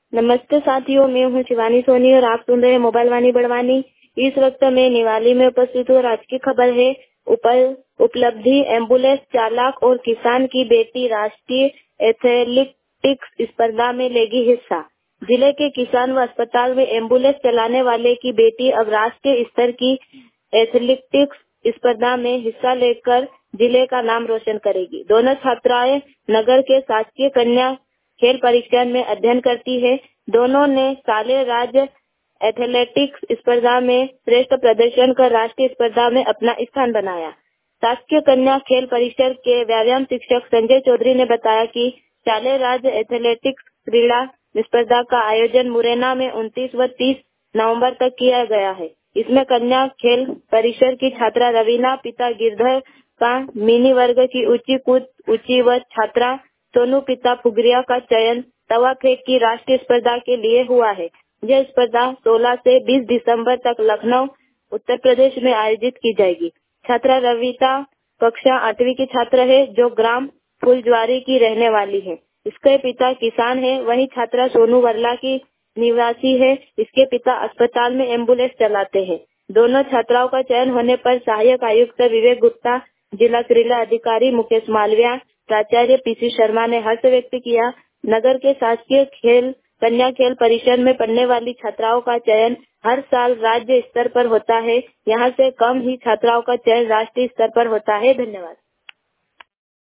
नमस्ते साथियों, मैं हूँ शिवानी सोनी और आप सुन रहे हैं मोबाइल वाणी बड़वानी। इस वक्त मैं निवाली में उपस्थित हूँ और आज की खबर है उपलब्धि एम्बुलेंस चालक और किसान की बेटी राष्ट्रीय एथलेटिक्स स्पर्धा में लेगी हिस्सा। जिले के किसान व अस्पताल में एम्बुलेंस चलाने वाले की बेटी अब राष्ट्रीय स्तर की एथलेटिक्स स्पर्धा में हिस्सा लेकर जिले का नाम रोशन करेगी। दोनों छात्राएं नगर के शासकीय कन्या खेल परीक्षण में अध्ययन करती है। दोनों ने साले राज्य एथलेटिक्स स्पर्धा में श्रेष्ठ प्रदर्शन कर राष्ट्रीय स्पर्धा में अपना स्थान बनाया। शासकीय कन्या खेल परिसर के व्यायाम शिक्षक संजय चौधरी ने बताया कि साले राज्य एथलेटिक्स क्रीड़ा स्पर्धा का आयोजन मुरैना में 29 व 30 नवंबर तक किया गया है। इसमें कन्या खेल परिसर की छात्रा रवीना, पिता गिरधर का मिनी वर्ग की ऊंची कूद ऊंची व छात्रा सोनू पिता फुगरिया का चयन तवा फेंक की राष्ट्रीय स्पर्धा के लिए हुआ है। यह स्पर्धा 16 से 20 दिसंबर तक लखनऊ उत्तर प्रदेश में आयोजित की जाएगी। छात्रा रविता कक्षा 8वीं की छात्र है जो ग्राम फुलज्वारी की रहने वाली है। इसके पिता किसान है। वहीं छात्रा सोनू वर्ला की निवासी है। इसके पिता अस्पताल में एम्बुलेंस चलाते हैं। दोनों छात्राओं का चयन होने पर सहायक आयुक्त विवेक गुप्ता, जिला क्रीड़ा अधिकारी मुकेश मालविया, प्राचार्य पीसी शर्मा ने हर्ष व्यक्त किया। नगर के शासकीय कन्या खेल परिसर में पढ़ने वाली छात्राओं का चयन हर साल राज्य स्तर पर होता है। यहाँ से कम ही छात्राओं का चयन राष्ट्रीय स्तर पर होता है। धन्यवाद।